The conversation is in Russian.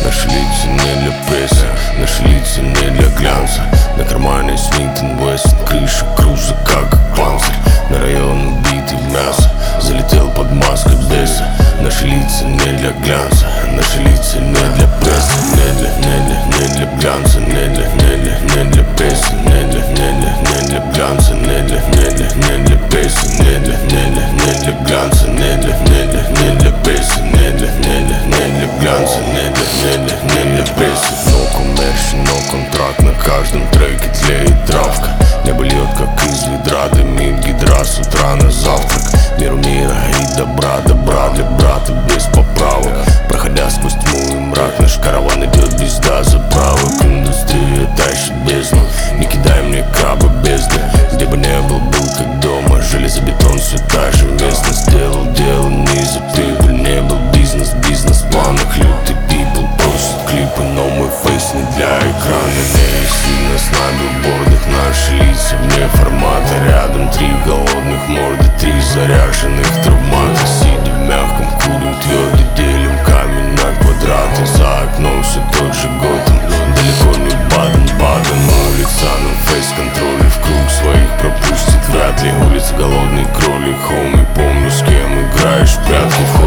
Наши лица не для прессы, наши лица не для глянца. На кармане Смит & Вессон, крыша круза как панцирь. На район убитый в мясо, залетел под маской беса. Наши лица не для глянца, наши лица не для прессы. Не для глянца, не для прессы. Не для глянца, не для прессы. Не для глянца, не для прессы. Не для глянца, не для прессы. Но коммерчи, но контракт, на каждом треке тлеет травка. Небо льет, как из ведра, дымит гидра с утра на завтрак. Миру мира и добра, добра для брата без поправок. Проходя сквозь тьму и мрак, наш караван идет без заправок. Индустрия тащит бездну, не кидай мне краба бездны. Где бы не был, был как дома, железобетон все та же местность. Делал дело не за прибыль, не был бизнес, в планах лютый people. Постят клипы, но мой фейс не для экрана. Не сильно с на билбордах, наши лица вне формата. Рядом три голодных морды, три заряженных травмата. Сидя в мягком, курим твердо, делим камень на квадраты. За окном все тот же Готэм, далеко не Баден-Баден. Улица на фейс-контроле, в круг своих пропустит вряд ли. Улица голодный кролик, хоми, помню, с кем играешь в прятки.